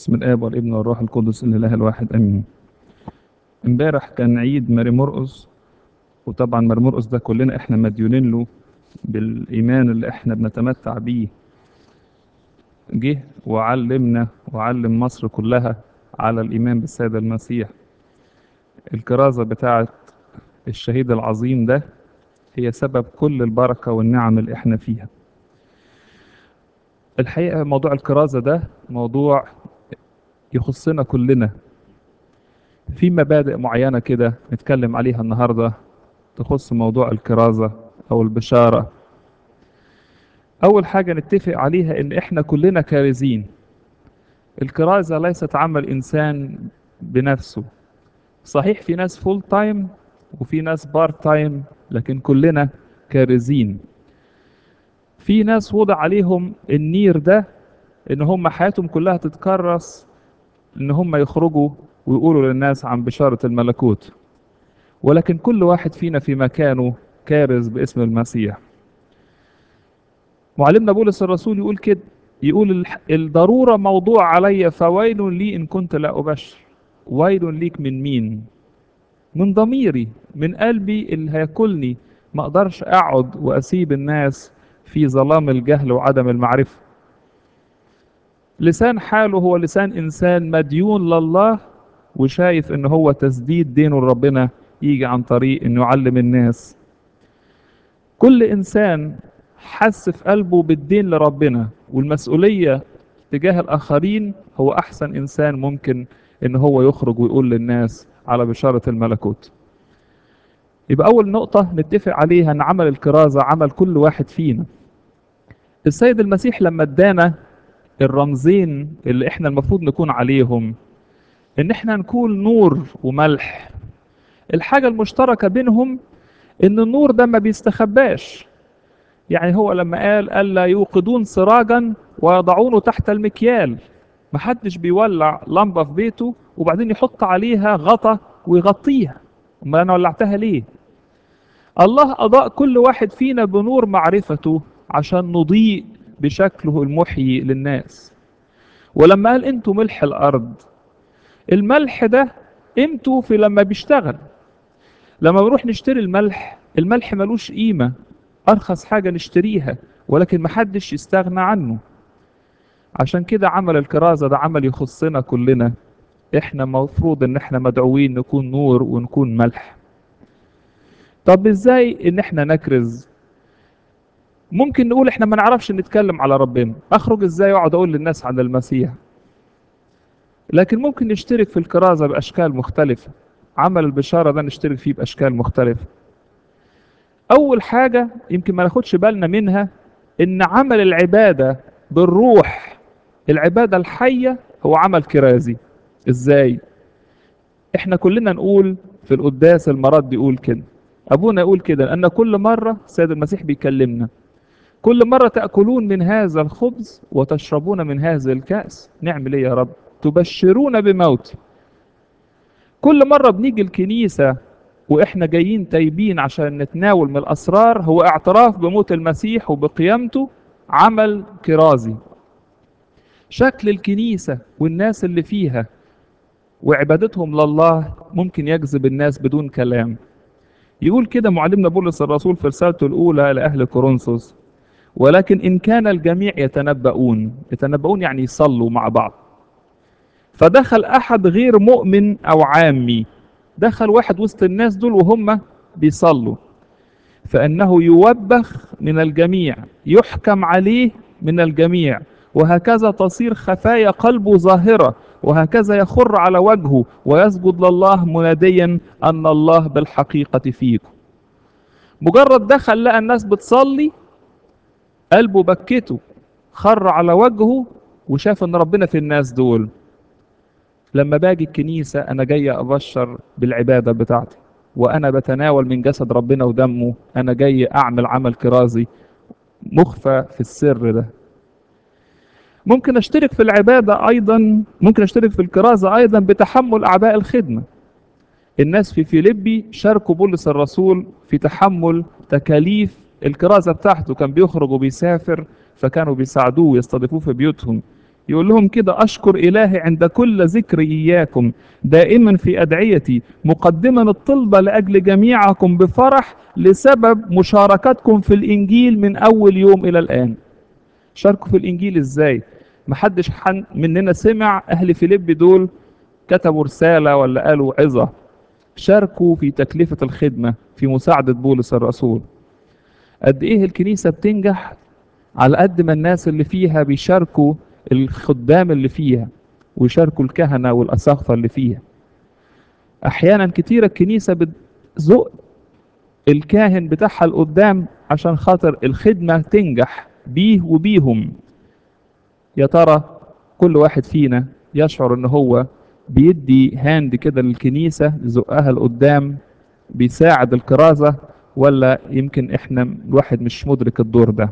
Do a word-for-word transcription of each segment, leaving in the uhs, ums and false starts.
بسم الآب والابن والروح القدس الإله الواحد آمين. امبارح كان عيد ماري مرقس، وطبعا ماري مرقس ده كلنا احنا مديونين له بالإيمان اللي احنا بنتمتع بيه. جه وعلمنا وعلم مصر كلها على الإيمان بالسيد المسيح. الكرازة بتاعة الشهيد العظيم ده هي سبب كل البركة والنعم اللي احنا فيها. الحقيقة موضوع الكرازة ده موضوع يخصنا كلنا. في مبادئ معينة كده نتكلم عليها النهاردة تخص موضوع الكرازة أو البشارة. أول حاجة نتفق عليها إن إحنا كلنا كارزين. الكرازة ليست عمل إنسان بنفسه. صحيح في ناس فول تايم وفي ناس بارت تايم، لكن كلنا كارزين. في ناس وضع عليهم النير ده إن هم حياتهم كلها تتكرس إن هم يخرجوا ويقولوا للناس عن بشارة الملكوت، ولكن كل واحد فينا في مكانه كارز باسم المسيح. معلمنا بولس الرسول يقول كده، يقول الح- الضرورة موضوع علي، فويل لي إن كنت لا أبشر. ويل ليك من مين؟ من ضميري، من قلبي اللي هياكلني. ما أقدرش أقعد وأسيب الناس في ظلام الجهل وعدم المعرفة. لسان حاله هو لسان إنسان مديون لله، وشايف إن هو تسديد دينه لربنا يجي عن طريق إنه يعلم الناس. كل إنسان حس في قلبه بالدين لربنا والمسؤولية تجاه الآخرين، هو أحسن إنسان ممكن إن هو يخرج ويقول للناس على بشارة الملكوت. يبقى أول نقطة نتفق عليها إن عمل الكرازة عمل كل واحد فينا. السيد المسيح لما ادانا الرمزين اللي احنا المفروض نكون عليهم، إن احنا نكون نور وملح. الحاجة المشتركة بينهم إن النور ده ما بيستخباش. يعني هو لما قال ألا يوقدون سراجا ويضعونه تحت المكيال، محدش بيولع لمبة في بيته وبعدين يحط عليها غطا ويغطيها. امال انا ولعتها ليه؟ الله أضاء كل واحد فينا بنور معرفته عشان نضيء بشكله المحيي للناس. ولما قال انتوا ملح الأرض، الملح ده قيمته في لما بيشتغل. لما بنروح نشتري الملح، الملح ملوش قيمة، أرخص حاجة نشتريها، ولكن محدش يستغنى عنه. عشان كده عمل الكرازة ده عمل يخصنا كلنا. احنا مفروض ان احنا مدعوين نكون نور ونكون ملح. طب ازاي ان احنا نكرز؟ ممكن نقول احنا ما نعرفش نتكلم على ربنا، اخرج ازاي واقعد اقول للناس عن المسيح؟ لكن ممكن نشترك في الكرازة باشكال مختلفة. عمل البشارة ده نشترك فيه باشكال مختلفة. اول حاجة يمكن ما ناخدش بالنا منها، ان عمل العبادة بالروح، العبادة الحية، هو عمل كرازي. ازاي؟ احنا كلنا نقول في القداس المرات بيقول كده، ابونا يقول كده، لان كل مرة السيد المسيح بيكلمنا، كل مرة تأكلون من هذا الخبز وتشربون من هذا الكأس، نعمل ايه يا رب؟ تبشرون بموتي. كل مرة بنيجي الكنيسة واحنا جايين تايبين عشان نتناول من الاسرار، هو اعتراف بموت المسيح وبقيامته، عمل كرازي. شكل الكنيسة والناس اللي فيها وعبادتهم لله ممكن يجذب الناس بدون كلام. يقول كده معلمنا بولس الرسول في رسالته الأولى لأهل كورنثوس، ولكن إن كان الجميع يتنبؤون، يتنبؤون يعني يصلوا مع بعض، فدخل أحد غير مؤمن أو عامي، دخل واحد وسط الناس دول وهم بيصلوا، فإنه يوبخ من الجميع، يحكم عليه من الجميع، وهكذا تصير خفايا قلبه ظاهرة، وهكذا يخر على وجهه ويسجد لله مناديا أن الله بالحقيقة فيكم. مجرد دخل لقى الناس بتصلي، قلبه بكته، خر على وجهه وشاف ان ربنا في الناس دول. لما باجي الكنيسة انا جاي ابشر بالعبادة بتاعتي، وانا بتناول من جسد ربنا ودمه، انا جاي اعمل عمل كرازي مخفى في السر ده. ممكن اشترك في العبادة ايضا، ممكن اشترك في الكرازة ايضا بتحمل اعباء الخدمة. الناس في فيليبي شاركوا بولس الرسول في تحمل تكاليف الكرازة بتاعته، كان بيخرج وبيسافر، فكانوا بيساعدوه ويستضيفوه في بيوتهم، يقول لهم كده: أشكر إلهي عند كل ذكر إياكم دائما في أدعيتي، مقدما الطلبة لأجل جميعكم بفرح لسبب مشاركتكم في الإنجيل من أول يوم إلى الآن. شاركوا في الإنجيل إزاي؟ محدش حن مننا سمع أهل فيليب دول كتبوا رسالة ولا قالوا عظة. شاركوا في تكلفة الخدمة في مساعدة بولس الرسول. قد إيه الكنيسة بتنجح على قد ما الناس اللي فيها بيشاركوا الخدام اللي فيها، ويشاركوا الكهنة والأساقفة اللي فيها. أحيانا كتيرة الكنيسة بتزق الكاهن بتاعها لقدام عشان خاطر الخدمة تنجح بيه وبيهم. يا ترى كل واحد فينا يشعر ان هو بيدي هاند كده للكنيسة يزقها لقدام، بيساعد الكرازة، ولا يمكن احنا الواحد مش مدرك الدور ده؟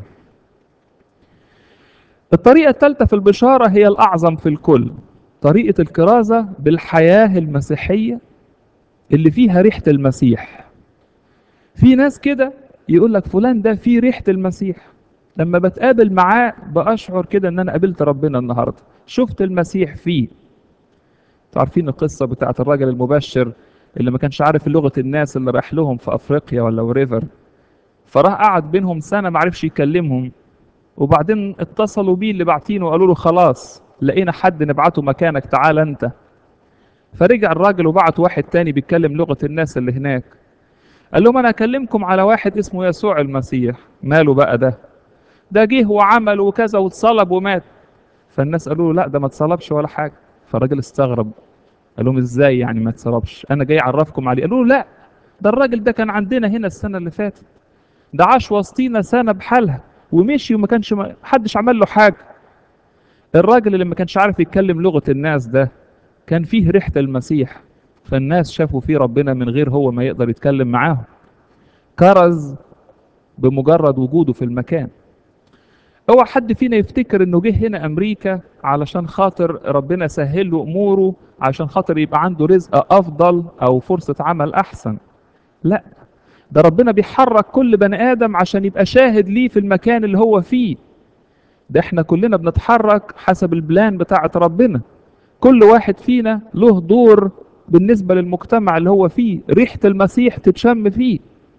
الطريقة الثالثة في البشارة هي الأعظم في الكل، طريقة الكرازة بالحياة المسيحية اللي فيها ريحة المسيح. في ناس كده يقول لك فلان ده فيه ريحة المسيح، لما بتقابل معاه بأشعر كده ان انا قابلت ربنا النهاردة، شفت المسيح فيه. تعرفين القصة بتاعت الراجل المبشر اللي ما كانش عارف لغة الناس اللي راح لهم في افريقيا ولا وريفر، فراح قعد بينهم سنة ما عرفش يكلمهم، وبعدين اتصلوا بيه اللي باعتينه وقالوا له خلاص لقينا حد نبعته مكانك، تعال انت. فرجع الراجل وبعت واحد تاني بيتكلم لغة الناس اللي هناك، قال لهم انا اكلمكم على واحد اسمه يسوع المسيح. ماله بقى ده؟ ده جه وعمل وكذا واتصلب ومات. فالناس قالوا له لا ده ما اتصلبش ولا حاجة. فالراجل استغرب، قال لهم ازاي يعني ما اتصلبش؟ انا جاي اعرفكم عليه. قالوا له لا ده الراجل ده كان عندنا هنا السنة اللي فاتت، ده عاش وسطينا سنة بحالها ومشي وما كانش ما حدش عمل له حاجة. الراجل اللي ما كانش عارف يتكلم لغة الناس ده كان فيه ريحة المسيح، فالناس شافوا فيه ربنا من غير هو ما يقدر يتكلم معاهم. كرز بمجرد وجوده في المكان. اوعى حد فينا يفتكر انه جه هنا امريكا علشان خاطر ربنا سهل له اموره، عشان خاطر يبقى عنده رزق افضل او فرصة عمل احسن. لا، ده ربنا بيحرك كل بني ادم عشان يبقى شاهد ليه في المكان اللي هو فيه. ده احنا كلنا بنتحرك حسب البلان بتاعت ربنا. كل واحد فينا له دور بالنسبة للمجتمع اللي هو فيه، ريحة المسيح تتشم فيه.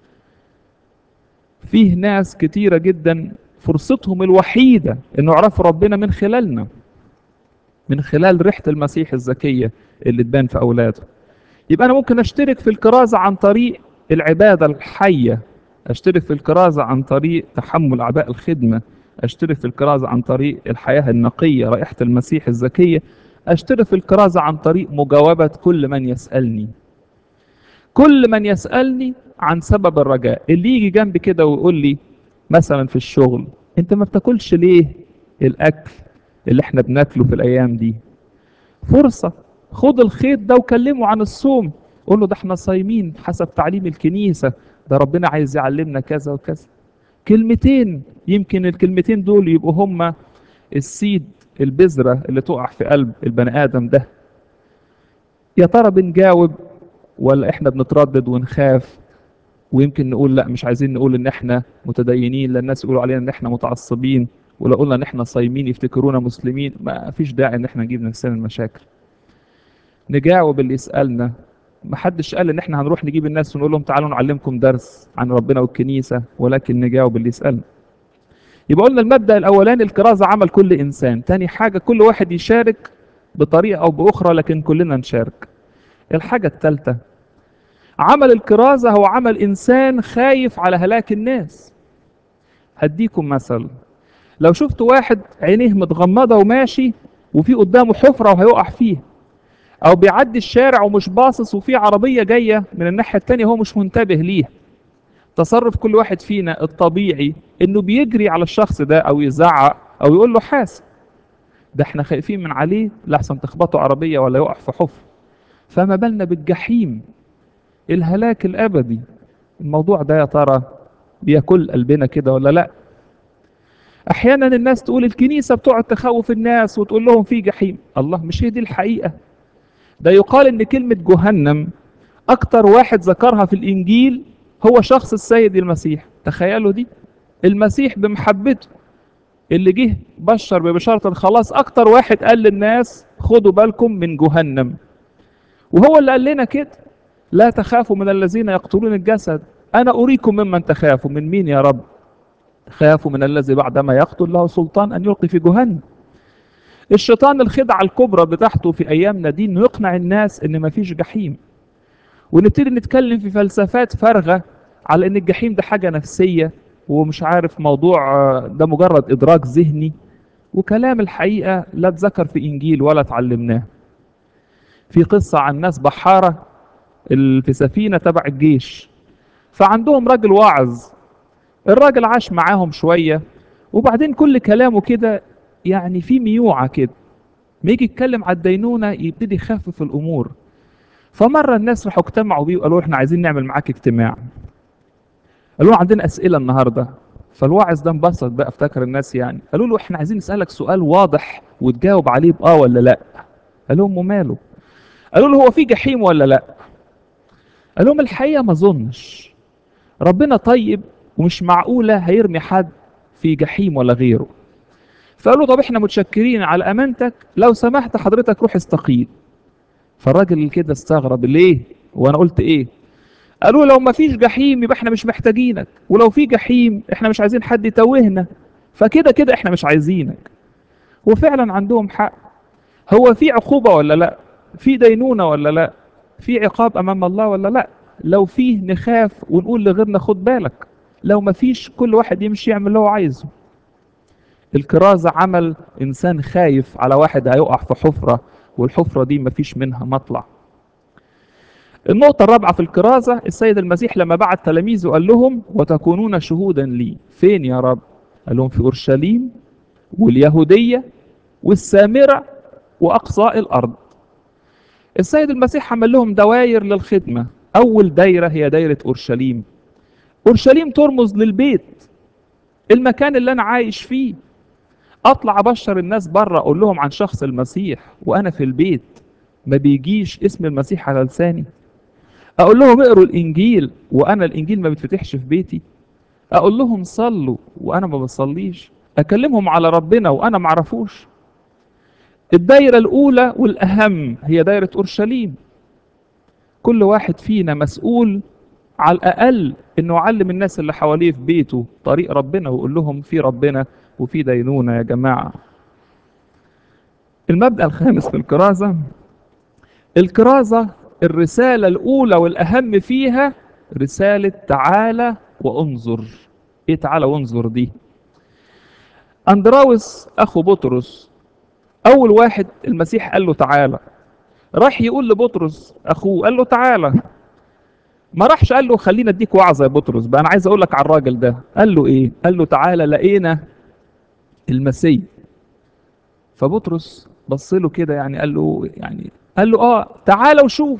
فيه ناس كتيرة جدا فرصتهم الوحيدة انه يعرفوا ربنا من خلالنا، من خلال ريحة المسيح الزكية اللي تبان في أولاده. يبقى أنا ممكن أشترك في الكرازة عن طريق العبادة الحية، أشترك في الكرازة عن طريق تحمل أعباء الخدمة، أشترك في الكرازة عن طريق الحياة النقية رائحة المسيح الزكية، أشترك في الكرازة عن طريق مجاوبة كل من يسألني. كل من يسألني عن سبب الرجاء، اللي يجي جنبي كده ويقول لي مثلا في الشغل انت ما بتاكلش ليه الاكل اللي احنا بناكله في الايام دي؟ فرصة، خد الخيط ده وكلمه عن الصوم، قول له ده احنا صايمين حسب تعليم الكنيسة، ده ربنا عايز يعلمنا كذا وكذا. كلمتين، يمكن الكلمتين دول يبقوا هما السيد، البذرة اللي تقع في قلب البني آدم ده. يا ترى بنجاوب ولا احنا بنتردد ونخاف، ويمكن نقول لا مش عايزين نقول ان احنا متدينين لان الناس يقولوا علينا ان احنا متعصبين، ولو قلنا ان احنا صايمين يفتكرونا مسلمين. ما فيش داعي ان احنا نجيب نفسنا المشاكل. نجاوب اللي يسألنا. ما حدش قال ان احنا هنروح نجيب الناس ونقول لهم تعالوا نعلمكم درس عن ربنا والكنيسة، ولكن نجاوب اللي يسألنا. يبقى قلنا المبدأ الاولاني الكرازة عمل كل انسان. تاني حاجة كل واحد يشارك بطريقة او باخرى لكن كلنا نشارك. الحاجة الثالثة عمل الكرازة هو عمل انسان خايف على هلاك الناس. هديكم مثل، لو شفت واحد عينيه متغمضة وماشي وفي قدامه حفرة وهيقع فيه، او بيعدي الشارع ومش باصص وفي عربية جاية من الناحية التانية هو مش منتبه ليه، تصرف كل واحد فينا الطبيعي انه بيجري على الشخص ده او يزعق او يقول له حاسب. ده احنا خايفين من عليه لحسن تخبطه عربية ولا يقع في حفر، فما بالنا بالجحيم، الهلاك الابدي. الموضوع ده يا ترى بياكل قلبنا كده ولا لا؟ احيانا الناس تقول الكنيسة بتقعد تخوف الناس وتقول لهم في جحيم. الله، مش هي دي الحقيقة؟ ده يقال ان كلمة جهنم اكتر واحد ذكرها في الانجيل هو شخص السيد المسيح. تخيلوا دي، المسيح بمحبته اللي جه بشر ببشارة الخلاص اكتر واحد قال للناس خدوا بالكم من جهنم، وهو اللي قال لنا كده: لا تخافوا من الذين يقتلون الجسد، انا اريكم ممن تخافوا. من مين يا رب؟ خافوا من الذي بعدما يقتل له سلطان ان يلقي في جهنم. الشيطان الخدعة الكبرى بتاعته في ايامنا دي انه يقنع الناس ان مفيش جحيم، ونبتدي نتكلم في فلسفات فارغة على ان الجحيم ده حاجة نفسية، ومش عارف موضوع آه، ده مجرد ادراك ذهني، وكلام الحقيقة لا اتذكر في انجيل ولا اتعلمناه. في قصة عن ناس بحارة ال- في سفينة تبع الجيش، فعندهم راجل واعظ. الراجل عاش معاهم شوية، وبعدين كل كلامه كده يعني في ميوعة كده، ما يجي يتكلم على الدينونة يبتدي يخفف الأمور. فمرة الناس راحوا اجتمعوا بيه وقالوا له: احنا عايزين نعمل معاك اجتماع. قالوا له: عندنا أسئلة النهاردة. فالواعظ ده انبسط بقى، افتكر الناس يعني. قالوا له: احنا عايزين نسألك سؤال واضح وتجاوب عليه بآه ولا لا. قال لهم: وماله؟ قالوا له: هو في جحيم ولا لا؟ قال لهم: الحقيقة ما اظنش، ربنا طيب ومش معقولة هيرمي حد في جحيم ولا غيره. فقالوا: طب احنا متشكرين على امانتك، لو سمحت حضرتك روح استقيل. فالراجل كده استغرب: ليه؟ وانا قلت ايه؟ قالوا: لو ما فيش جحيم يبقى احنا مش محتاجينك، ولو في جحيم احنا مش عايزين حد يتوهنا، فكده كده احنا مش عايزينك. وفعلا عندهم حق. هو في عقوبة ولا لا؟ في دينونة ولا لا؟ في عقاب امام الله ولا لا؟ لو فيه نخاف ونقول لغيرنا خد بالك، لو ما فيش كل واحد يمشي يعمل اللي هو عايزه. الكرازة عمل انسان خايف على واحد هيقع في حفرة، والحفرة دي ما فيش منها مطلع. النقطة الرابعة في الكرازة، السيد المسيح لما بعت تلاميذه قال لهم: وتكونون شهودا لي. فين يا رب؟ قال لهم: في أورشليم واليهودية والسامرة وأقصى الأرض. السيد المسيح عمل لهم دواير للخدمة. أول دايرة هي دايرة أورشليم. أورشليم ترمز للبيت، المكان اللي أنا عايش فيه. أطلع أبشر الناس بره أقول لهم عن شخص المسيح وأنا في البيت ما بيجيش اسم المسيح على لساني. اقول لهم اقروا الانجيل وانا الانجيل ما بيتفتحش في بيتي. اقول لهم صلوا وانا ما بصليش. اكلمهم على ربنا وانا ما اعرفوش. الدايره الاولى والاهم هي دايره اورشليم. كل واحد فينا مسؤول على الاقل انه يعلم الناس اللي حواليه في بيته طريق ربنا، ويقول لهم في ربنا وفي دينونه يا جماعه. المبدا الخامس في الكرازه، الكرازه الرساله الاولى والاهم فيها رساله تعالى وانظر. ايه تعالى وانظر دي؟ اندراوس اخو بطرس اول واحد المسيح قال له تعالى، راح يقول لبطرس اخوه قال له تعالى. ما راحش قال له خلينا اديك وعظه يا بطرس بقى، انا عايز اقول لك على الراجل ده. قال له ايه؟ قال له تعالى لقينا المسيح. فبطرس بص له كده يعني، قال له يعني قال له اه تعالى وشوف،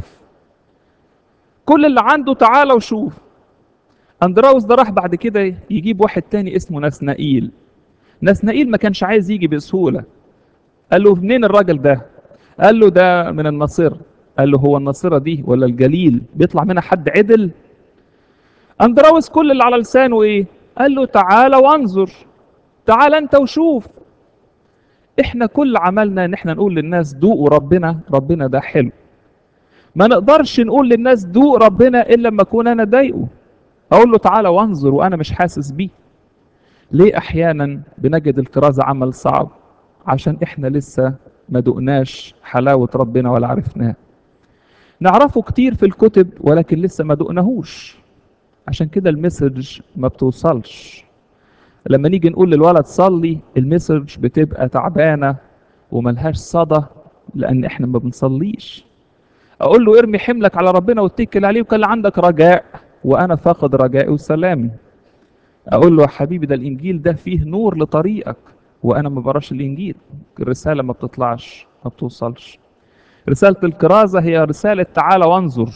كل اللي عنده تعالى وشوف. اندراوس ده راح بعد كده يجيب واحد تاني اسمه نسنائيل. نسنائيل ما كانش عايز يجي بسهوله. قال له منين الراجل ده؟ قال له ده من الناصرة. قال له هو الناصرة دي ولا الجليل بيطلع منها حد عدل؟ اندراوس كل اللي على لسانه ايه؟ قال له تعالى وانظر، تعالى انت وشوف. احنا كل عملنا ان احنا نقول للناس دوقوا ربنا، ربنا ده حلو. ما نقدرش نقول للناس دوق ربنا الا لما اكون انا ضايقه. اقول له تعالى وانظر وانا مش حاسس بيه. ليه احيانا بنجد الكرازة عمل صعب؟ عشان احنا لسه ما دقناش حلاوة ربنا ولا عرفناه. نعرفه كتير في الكتب ولكن لسه ما دقناهوش، عشان كده المسج ما بتوصلش. لما نيجي نقول للولد صلي المسج بتبقى تعبانة وملهاش صدى، لان احنا ما بنصليش. اقول له ارمي حملك على ربنا واتكل عليه وكان عندك رجاء وانا فاقد رجائي وسلامي. اقول له يا حبيبي ده الانجيل ده فيه نور لطريقك وانا ما بقراش الانجيل. الرسالة ما بتطلعش، ما بتوصلش. رسالة الكرازة هي رسالة تعالى وانظر.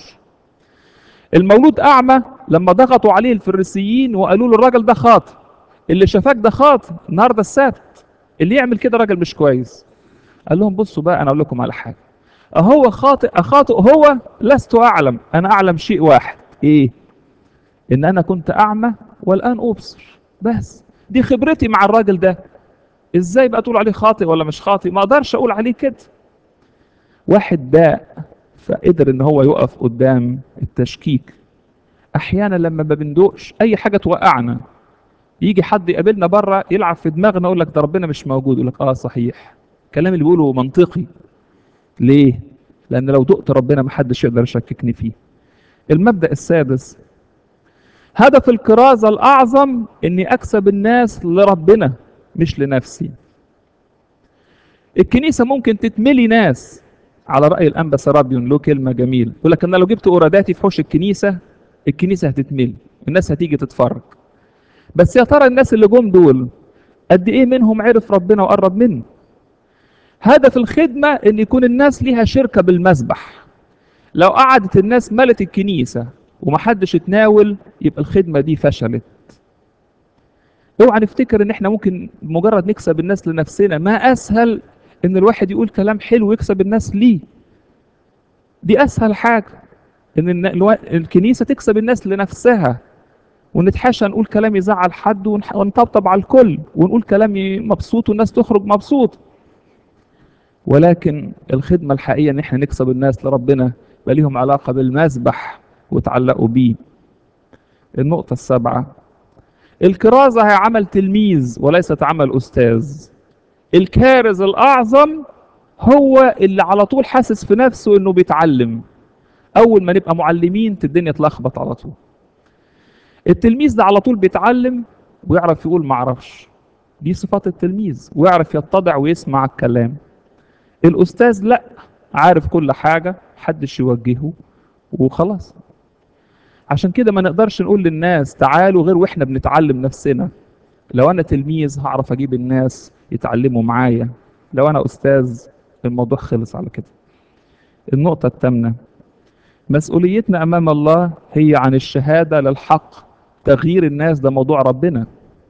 المولود أعمى لما ضغطوا عليه الفريسيين وقالوا له الراجل ده خاطئ، اللي شافاك ده خاطئ النهارده السبت، اللي يعمل كده راجل مش كويس. قال لهم بصوا بقى أنا أقول لكم على حاجة، أهو خاطئ أخاطئ هو لست أعلم، أنا أعلم شيء واحد. إيه؟ إن أنا كنت أعمى والآن أبصر. بس دي خبرتي مع الراجل ده. ازاي بقى تقول عليه خاطئ ولا مش خاطئ؟ ما اقدرش اقول عليه كده. واحد داء فقدر ان هو يقف قدام التشكيك. احيانا لما ما بندقش اي حاجه توقعنا، يجي حد يقابلنا بره يلعب في دماغنا يقول لك ده ربنا مش موجود، يقول لك اه صحيح، الكلام اللي بيقوله منطقي. ليه؟ لان لو دقت ربنا ما حدش يقدر يشككني فيه. المبدأ السادس، هدف الكرازة الأعظم إني أكسب الناس لربنا مش لنفسي. الكنيسة ممكن تتملي ناس، على رأي الأنبا سرابيون له كلمة جميلة، يقول لك أنا لو جبت أوراداتي في حوش الكنيسة، الكنيسة هتتملي، الناس هتيجي تتفرج. بس يا ترى الناس اللي جم دول قد إيه منهم عرف ربنا وقرب منه؟ هدف الخدمة إن يكون الناس ليها شركة بالمسبح. لو قعدت الناس ملت الكنيسة ومحدش اتناول، يبقى الخدمة دي فشلت. اوعى نفتكر ان احنا ممكن مجرد نكسب الناس لنفسنا. ما اسهل ان الواحد يقول كلام حلو ويكسب الناس ليه. دي اسهل حاجة، ان الن- الوا- الكنيسة تكسب الناس لنفسها، ونتحاشى نقول كلام يزعل حد ونح- ونطبطب على الكل ونقول كلام ي- مبسوط والناس تخرج مبسوط. ولكن الخدمة الحقيقية ان احنا نكسب الناس لربنا، يبقى ليهم علاقة بالمسبح وتعلقوا بيه. النقطة السابعة، الكرازة هي عمل تلميذ وليست عمل أستاذ. الكارز الأعظم هو اللي على طول حاسس في نفسه إنه بيتعلم. أول ما نبقى معلمين الدنيا تلخبط على طول. التلميذ ده على طول بيتعلم ويعرف يقول معرفش، دي صفات التلميذ، ويعرف يتضع ويسمع الكلام. الأستاذ لا، عارف كل حاجة، محدش يوجهه وخلاص. عشان كده ما نقدرش نقول للناس تعالوا غير واحنا بنتعلم نفسنا. لو انا تلميذ هعرف اجيب الناس يتعلموا معايا، لو انا استاذ الموضوع خلص على كده. النقطة الثامنة، مسؤوليتنا امام الله هي عن الشهادة للحق. تغيير الناس ده موضوع ربنا.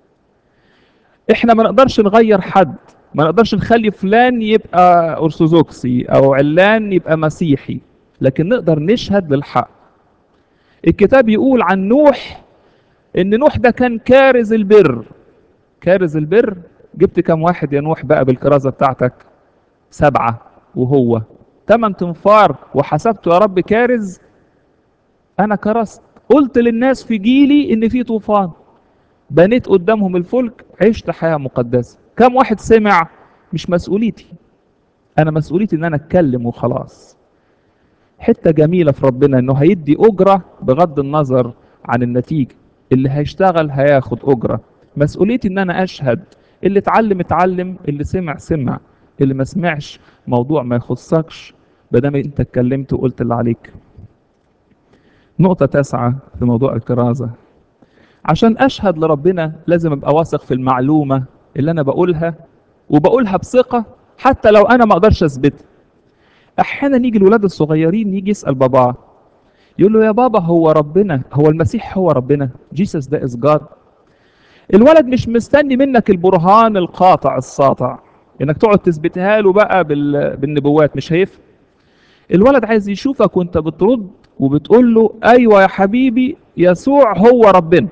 احنا ما نقدرش نغير حد، ما نقدرش نخلي فلان يبقى ارثوذكسي او علان يبقى مسيحي، لكن نقدر نشهد للحق. الكتاب يقول عن نوح ان نوح ده كان كارز البر. كارز البر، جبت كام واحد يا نوح بقى بالكرازة بتاعتك؟ سبعة. وهو تمن تنفار وحسبته يا رب كارز. انا كرست، قلت للناس في جيلي ان في طوفان، بنيت قدامهم الفلك، عشت حياة مقدسة. كم واحد سمع؟ مش مسؤوليتي، انا مسؤوليتي ان انا اتكلم وخلاص. حتة جميلة في ربنا انه هيدي اجرة بغض النظر عن النتيجة. اللي هيشتغل هياخد اجرة. مسؤوليتي ان انا اشهد، اللي اتعلم اتعلم، اللي سمع سمع، اللي ما سمعش موضوع ما يخصكش، بدل انت اتكلمت وقلت اللي عليك. نقطة تاسعة في موضوع الكرازة، عشان اشهد لربنا لازم ابقى واثق في المعلومة اللي انا بقولها، وبقولها بثقة حتى لو انا ما اقدرش اثبتها. احيانا يجي الولاد الصغيرين يجي يسأل باباه، يقول له يا بابا هو ربنا، هو المسيح هو ربنا، جيسس ده از جاد. الولد مش مستني منك البرهان القاطع الساطع انك تقعد تثبتها له بقى بال... بالنبوات، مش هيفهم. الولد عايز يشوفك وانت بترد وبتقول له ايوه يا حبيبي يسوع هو ربنا،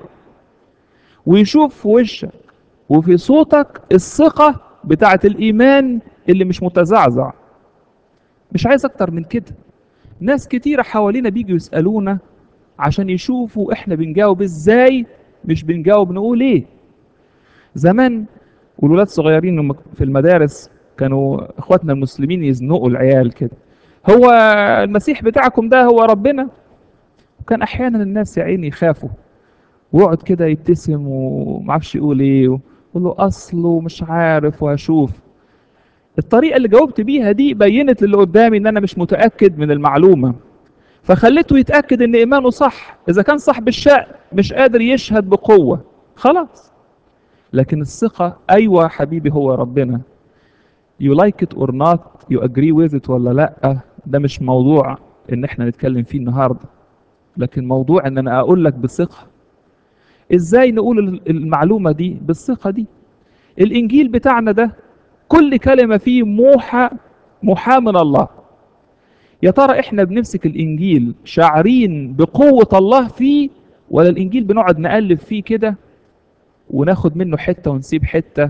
ويشوف في وشك وفي صوتك الثقة بتاعة الإيمان اللي مش متزعزع. مش عايز أكتر من كده. ناس كتيرة حوالينا بيجوا يسألونا عشان يشوفوا إحنا بنجاوب إزاي، مش بنجاوب نقول إيه. زمان والولاد صغيرين لما في المدارس كانوا إخواتنا المسلمين يزنقوا العيال كده، هو المسيح بتاعكم ده هو ربنا؟ وكان أحيانا الناس يا عيني يخافوا، ويقعد كده يبتسم ومعرفش يقول إيه، يقول له أصله مش عارف وهشوف. الطريقة اللي جاوبت بيها دي بينت للي قدامي ان انا مش متأكد من المعلومة، فخليته يتأكد ان ايمانه صح. اذا كان صاحب الشأن مش قادر يشهد بقوة، خلاص. لكن الثقة، ايوه يا حبيبي هو ربنا، you like it or not, you agree with it ولا لا، ده مش موضوع ان احنا نتكلم فيه النهاردة. لكن موضوع ان انا اقول لك بثقة. ازاي نقول المعلومة دي بالثقة دي؟ الانجيل بتاعنا ده كل كلمة فيه موحى، محى من الله. يا ترى احنا بنمسك الانجيل شاعرين بقوة الله فيه، ولا الانجيل بنقعد نقلب فيه كده وناخد منه حتة ونسيب حتة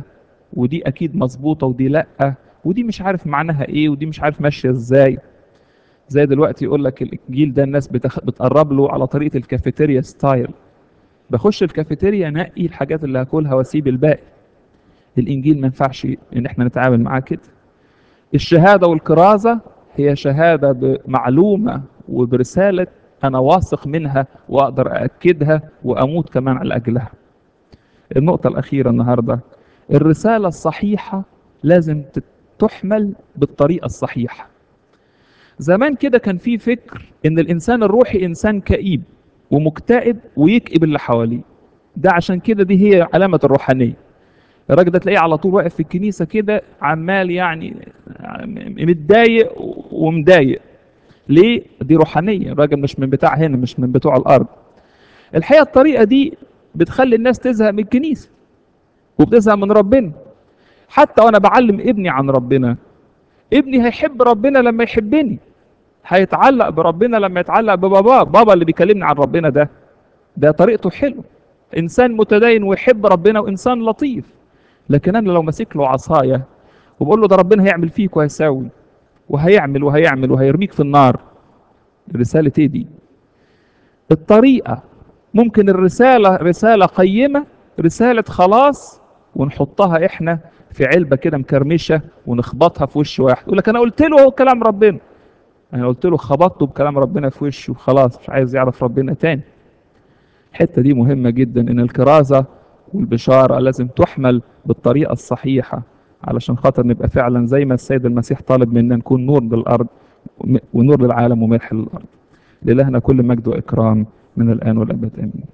ودي اكيد مظبوطة ودي لا، ودي مش عارف معناها ايه، ودي مش عارف ماشية ازاي. زي دلوقتي يقول لك الانجيل ده الناس بتخ... بتقرب له على طريقة الكافيتيريا ستايل. بخش الكافيتيريا انقي الحاجات اللي هاكلها واسيب الباقي. الانجيل ما ينفعش ان احنا نتعامل معاه كده. الشهادة والكرازة هي شهادة بمعلومة وبرسالة انا واثق منها واقدر ااكدها واموت كمان على اجلها. النقطة الاخيرة النهاردة، الرسالة الصحيحة لازم تحمل بالطريقة الصحيحة. زمان كده كان في فكر ان الانسان الروحي انسان كئيب ومكتئب ويكئب اللي حواليه. ده عشان كده دي هي علامة الروحانية. الراجل ده تلاقيه على طول واقف في الكنيسة كده عمال يعني متضايق ومضايق. ليه؟ دي روحانية، الراجل مش من بتاع هنا، مش من بتوع الأرض. الحقيقة الطريقة دي بتخلي الناس تزهق من الكنيسة وبتزهق من ربنا. حتى وأنا بعلم ابني عن ربنا، ابني هيحب ربنا لما يحبني، هيتعلق بربنا لما يتعلق بباباه. بابا اللي بيكلمني عن ربنا ده ده طريقته حلو، إنسان متدين ويحب ربنا وإنسان لطيف. لكن أنا لو ماسك له عصاية وبقول له ده ربنا هيعمل فيك وهيساوي وهيعمل وهيعمل وهيرميك في النار، رسالة ايه دي؟ الطريقة ممكن الرسالة رسالة قيمة، رسالة خلاص، ونحطها احنا في علبة كده مكرمشة ونخبطها في وش واحد يقول لك انا قلت له هو كلام ربنا. انا قلت له خبطته بكلام ربنا في وشه وخلاص مش عايز يعرف ربنا تاني. الحتة دي مهمة جدا، ان الكرازة والبشارة لازم تحمل بالطريقة الصحيحة علشان خاطر نبقى فعلا زي ما السيد المسيح طالب منا نكون نور للأرض ونور للعالم وملح للأرض. لإلهنا كل مجد وإكرام من الآن والأبد آمين.